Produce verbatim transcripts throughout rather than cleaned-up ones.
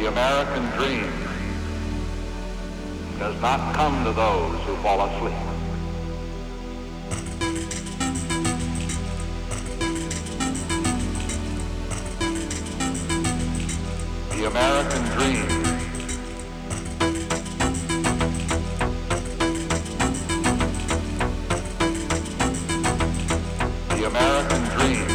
The American dream does not come to those who fall asleep. The American dream The American dream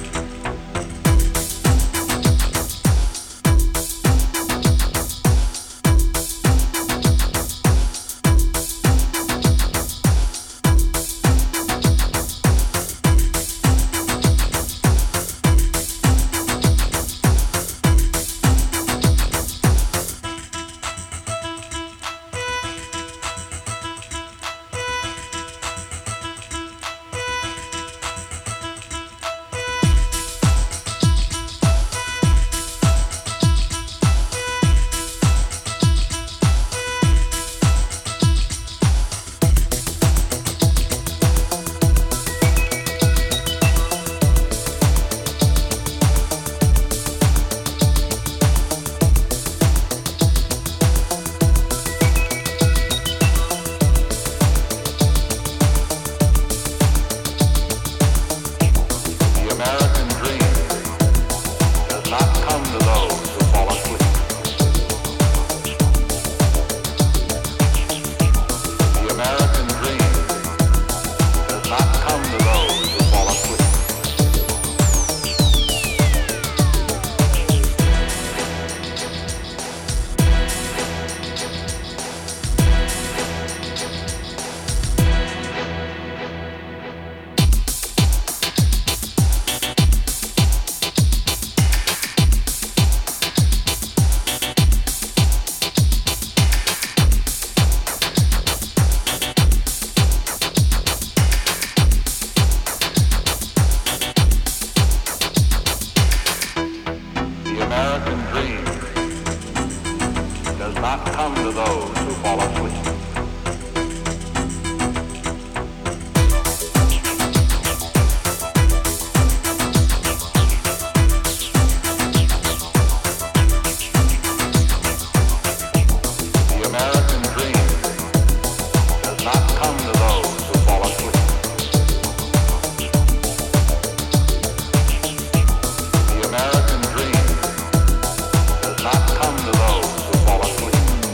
does not come to those who fall asleep. The American dream does not come to those who fall asleep. The American dream does not come to those who fall asleep.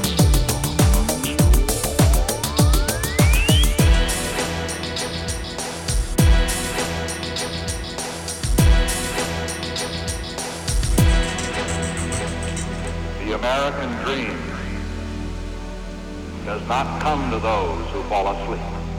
The American dream does not come to those who fall asleep.